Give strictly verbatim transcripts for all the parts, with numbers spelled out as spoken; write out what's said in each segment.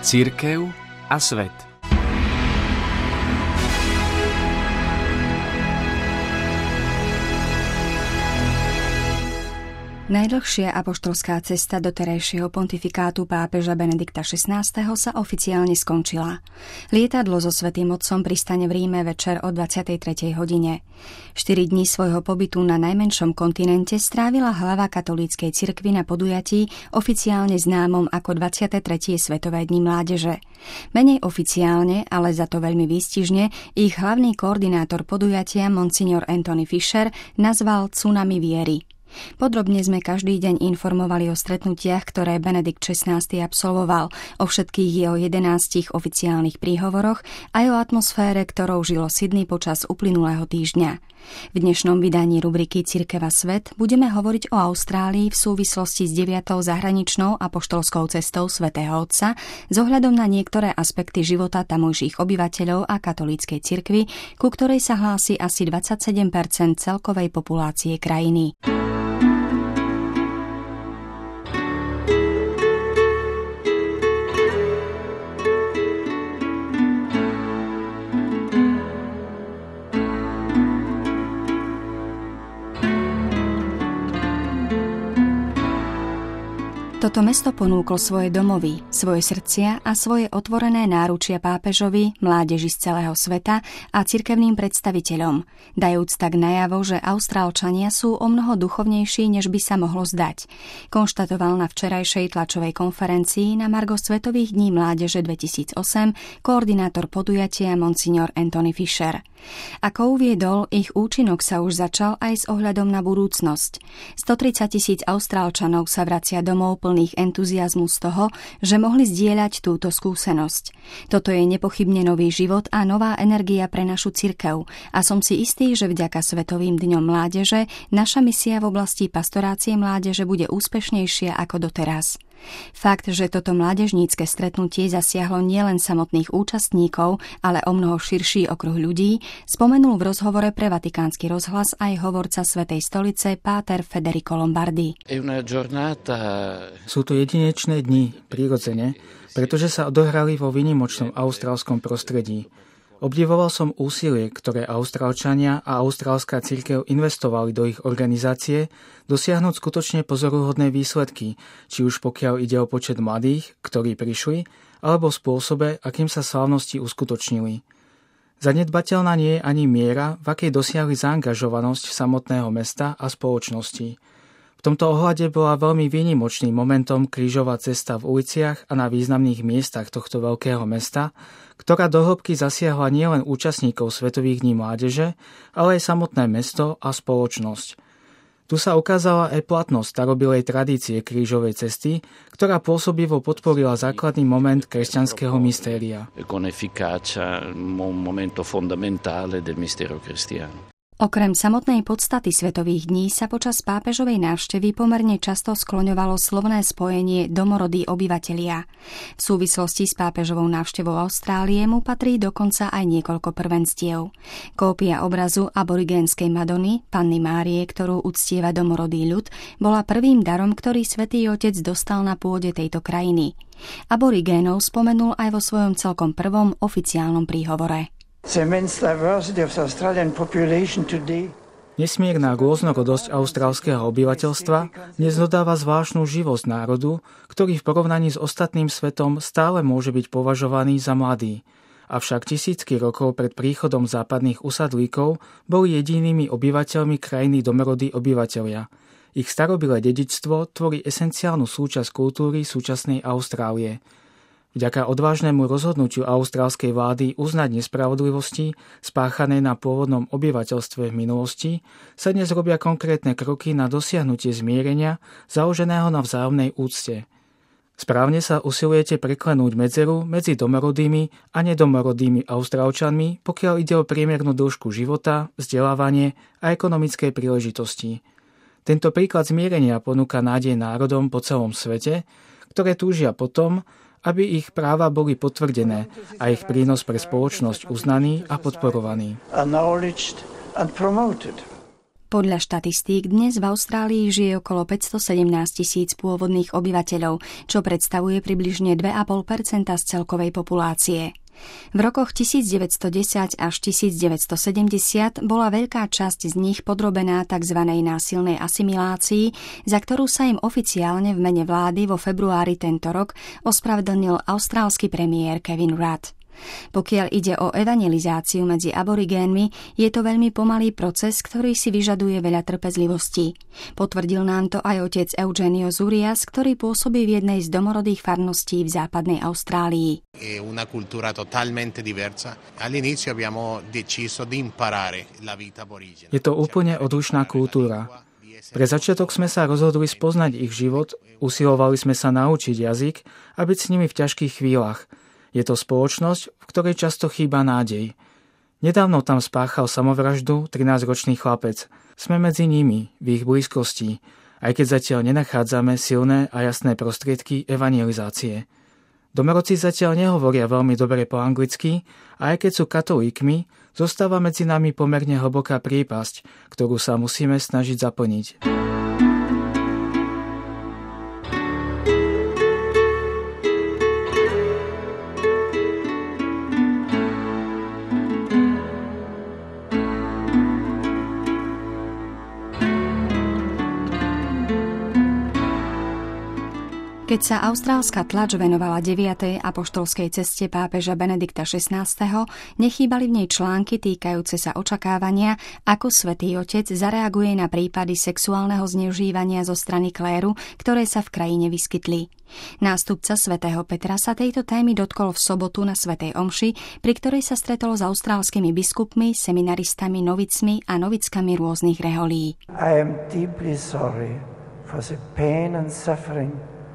Cirkev a svet. Najdlhšia apoštolská cesta doterajšieho pontifikátu pápeža Benedikta šestnásteho sa oficiálne skončila. Lietadlo so Svätým Otcom pristane v Ríme večer o dvadsiatej tretej hodine. Štyri dni svojho pobytu na najmenšom kontinente strávila hlava katolíckej cirkvi na podujatí oficiálne známom ako dvadsiate tretie Svetové dni mládeže. Menej oficiálne, ale za to veľmi výstižne, ich hlavný koordinátor podujatia monsignor Anthony Fisher nazval Tsunami viery. Podrobne sme každý deň informovali o stretnutiach, ktoré Benedikt šestnásty absolvoval, o všetkých jeho jedenástich oficiálnych príhovoroch aj o atmosfére, ktorou žilo Sydney počas uplynulého týždňa. V dnešnom vydaní rubriky Cirkev a svet budeme hovoriť o Austrálii v súvislosti s deviatou zahraničnou apoštolskou cestou Svätého Otca s ohľadom na niektoré aspekty života tamojších obyvateľov a katolíckej cirkvi, ku ktorej sa hlási asi dvadsaťsedem percent celkovej populácie krajiny. Toto mesto ponúklo svoje domovy, svoje srdcia a svoje otvorené náručia pápežovi, mládeži z celého sveta a cirkevným predstaviteľom, dajúc tak najavo, že Austrálčania sú o mnoho duchovnejší, než by sa mohlo zdať, konštatoval na včerajšej tlačovej konferencii na margo Svetových dní mládeže dvetisícosem koordinátor podujatia monsignor Anthony Fisher. Ako uviedol, ich účinok sa už začal aj s ohľadom na budúcnosť. stotridsať tisíc Austrálčanov sa vracia domov plných entuziazmu z toho, že mohli zdieľať túto skúsenosť. Toto je nepochybne nový život a nová energia pre našu cirkev a som si istý, že vďaka Svetovým dňom mládeže naša misia v oblasti pastorácie mládeže bude úspešnejšia ako doteraz. Fakt, že toto mládežnícke stretnutie zasiahlo nielen samotných účastníkov, ale o mnoho širší okruh ľudí, spomenul v rozhovore pre Vatikánsky rozhlas aj hovorca Svätej stolice páter Federico Lombardi. Sú to jedinečné dni, prirodzene, pretože sa odohrali vo výnimočnom austrálskom prostredí. Obdivoval som úsilie, ktoré Austrálčania a austrálska cirkev investovali do ich organizácie, dosiahnuť skutočne pozoruhodné výsledky, či už pokiaľ ide o počet mladých, ktorí prišli, alebo spôsobe, akým sa slávnosti uskutočnili. Zanedbateľná nie je ani miera, v akej dosiahli zaangažovanosť samotného mesta a spoločnosti. V tomto ohľade bola veľmi výnimočným momentom krížová cesta v uliciach a na významných miestach tohto veľkého mesta, ktorá do hĺbky zasiahla nielen účastníkov Svetových dní mládeže, ale aj samotné mesto a spoločnosť. Tu sa ukázala aj platnosť starobilej tradície krížovej cesty, ktorá pôsobivo podporila základný moment kresťanského mystéria. Okrem samotnej podstaty Svetových dní sa počas pápežovej návštevy pomerne často skloňovalo slovné spojenie domorodí obyvatelia. V súvislosti s pápežovou návštevou Austrálie mu patrí dokonca aj niekoľko prvenstiev. Kópia obrazu aborigénskej Madony, Panny Márie, ktorú uctieva domorodý ľud, bola prvým darom, ktorý Svätý Otec dostal na pôde tejto krajiny. Aborigénov spomenul aj vo svojom celkom prvom oficiálnom príhovore. Nesmierna rôznorodosť austrálskeho obyvateľstva dnes dodáva zvláštnu živosť národu, ktorý v porovnaní s ostatným svetom stále môže byť považovaný za mladý. Avšak tisícky rokov pred príchodom západných usadlíkov boli jedinými obyvateľmi krajiny domorodí obyvateľia. Ich starobilé dedičstvo tvorí esenciálnu súčasť kultúry súčasnej Austrálie. Vďaka odvážnemu rozhodnutiu austrálskej vlády uznať nespravodlivosti spáchané na pôvodnom obyvateľstve v minulosti sa dnes robia konkrétne kroky na dosiahnutie zmierenia založeného na vzájomnej úcte. Správne sa usilujete preklenúť medzeru medzi domorodými a nedomorodými Austrálčanmi, pokiaľ ide o priemernú dĺžku života, vzdelávanie a ekonomické príležitosti. Tento príklad zmierenia ponúka nádej národom po celom svete, ktoré túžia potom, aby ich práva boli potvrdené a ich prínos pre spoločnosť uznaný a podporovaný. Podľa štatistík dnes v Austrálii žije okolo päťstosedemnásť tisíc pôvodných obyvateľov, čo predstavuje približne dva a pol percenta z celkovej populácie. V rokoch devätnásťstodesať až devätnásťstosedemdesiat bola veľká časť z nich podrobená tzv. Násilnej asimilácii, za ktorú sa im oficiálne v mene vlády vo februári tento rok ospravedlnil austrálsky premiér Kevin Rudd. Pokiaľ ide o evangelizáciu medzi aborigénmi, je to veľmi pomalý proces, ktorý si vyžaduje veľa trpezlivosti. Potvrdil nám to aj otec Eugenio Zurias, ktorý pôsobí v jednej z domorodých farností v západnej Austrálii. È una cultura totalmente diversa. All'inizio abbiamo deciso di imparare la vita aborigena. Je to úplne odlišná kultúra. Pre začiatok sme sa rozhodli spoznať ich život, usilovali sme sa naučiť jazyk a byť s nimi v ťažkých chvíľach. Je to spoločnosť, v ktorej často chýba nádej. Nedávno tam spáchal samovraždu trinásťročný chlapec. Sme medzi nimi, v ich blízkosti, aj keď zatiaľ nenachádzame silné a jasné prostriedky evangelizácie. Domorodci zatiaľ nehovoria veľmi dobre po anglicky a aj keď sú katolíkmi, zostáva medzi nami pomerne hlboká priepasť, ktorú sa musíme snažiť zaplniť. Keď sa austrálska tlač venovala deviatej apoštolskej ceste pápeža Benedikta šestnásteho, nechýbali v nej články týkajúce sa očakávania, ako Svätý Otec zareaguje na prípady sexuálneho zneužívania zo strany kléru, ktoré sa v krajine vyskytli. Nástupca svätého Petra sa tejto témy dotkol v sobotu na svätej omši, pri ktorej sa stretol s austrálskymi biskupmi, seminaristami, novicmi a novickami rôznych reholí. I am deeply sorry for the pain and suffering.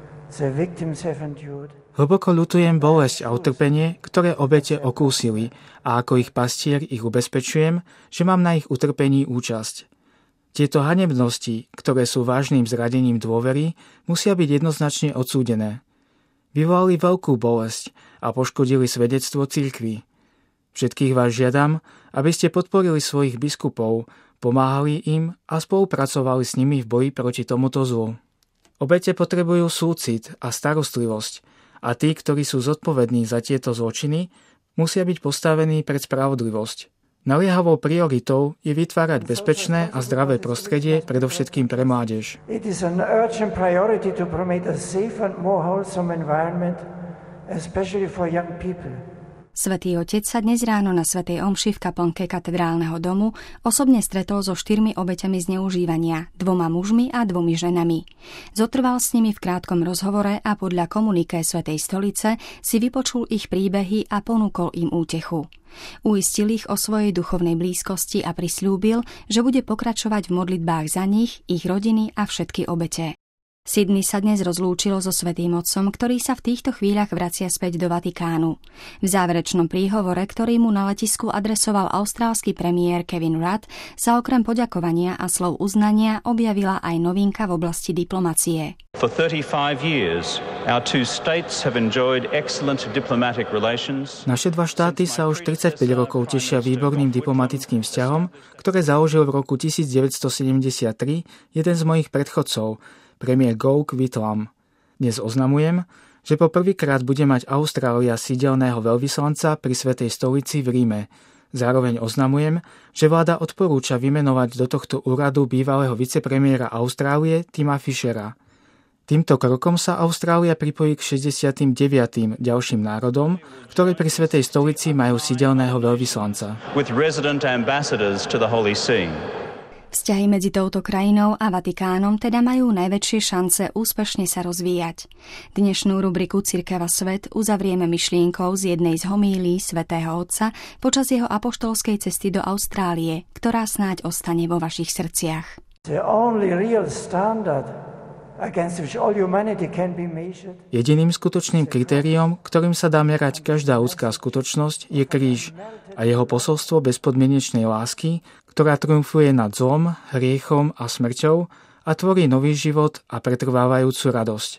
Hlboko ľutujem bolesť a utrpenie, ktoré obete okúsili, a ako ich pastier ich ubezpečujem, že mám na ich utrpení účasť. Tieto hanebnosti, ktoré sú vážnym zradením dôvery, musia byť jednoznačne odsúdené. Vyvolali veľkú bolesť a poškodili svedectvo cirkvi. Všetkých vás žiadam, aby ste podporili svojich biskupov, pomáhali im a spolupracovali s nimi v boji proti tomuto zlu. Obete potrebujú súcit a starostlivosť a tí, ktorí sú zodpovední za tieto zločiny, musia byť postavení pred spravodlivosť. Naliehavou prioritou je vytvárať bezpečné a zdravé prostredie predovšetkým pre mládež. It is an urgent priority to promote a safe and more wholesome environment, especially for young people. Svätý Otec sa dnes ráno na svätej omši v kaplnke katedrálneho domu osobne stretol so štyrmi obeťami zneužívania, dvoma mužmi a dvomi ženami. Zotrval s nimi v krátkom rozhovore a podľa komuniké Svätej stolice si vypočul ich príbehy a ponúkol im útechu. Uistil ich o svojej duchovnej blízkosti a prisľúbil, že bude pokračovať v modlitbách za nich, ich rodiny a všetky obete. Sydney sa dnes rozlúčilo so Svätým Otcom, ktorý sa v týchto chvíľach vracia späť do Vatikánu. V záverečnom príhovore, ktorý mu na letisku adresoval austrálsky premiér Kevin Rudd, sa okrem poďakovania a slov uznania objavila aj novinka v oblasti diplomacie. For thirty-five years, our two states have enjoyed excellent diplomatic relations. Naše dva štáty sa už tridsaťpäť rokov tešia výborným diplomatickým vzťahom, ktoré založil v roku devätnásťstosedemdesiattri jeden z mojich predchodcov, premiér Gough Whitlam. Dnes oznamujem, že po prvýkrát bude mať Austrália sídelného veľvyslanca pri Svätej stolici v Ríme. Zároveň oznamujem, že vláda odporúča vymenovať do tohto úradu bývalého vicepremiéra Austrálie Tima Fishera. Týmto krokom sa Austrália pripojí k šesťdesiatym deviatym ďalším národom, ktoré pri Svätej stolici majú sídelného veľvyslanca. With resident ambassadors to the Holy See. Vzťahy medzi touto krajinou a Vatikánom teda majú najväčšie šance úspešne sa rozvíjať. Dnešnú rubriku Cirkev a svet uzavrieme myšlienkou z jednej z homílií svätého Otca počas jeho apoštolskej cesty do Austrálie, ktorá snáď ostane vo vašich srdciach. The only real standard against which all humanity can be measured. Jediným skutočným kritériom, ktorým sa dá merať každá ľudská skutočnosť, je kríž a jeho posolstvo bezpodmienečnej lásky, ktorá triumfuje nad zlom, hriechom a smrťou a tvorí nový život a pretrvávajúcu radosť.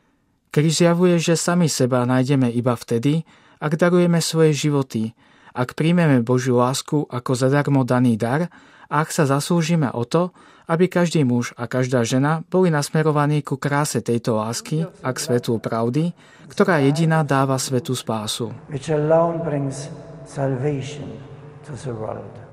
Kríž zjavuje, že sami seba nájdeme iba vtedy, ak darujeme svoje životy, ak príjmeme Božiu lásku ako zadarmo daný dar a ak sa zasúžime o to, aby každý muž a každá žena boli nasmerovaní ku kráse tejto lásky a k svetlu pravdy, ktorá jediná dáva svetu spásu. Which alone brings salvation to the world.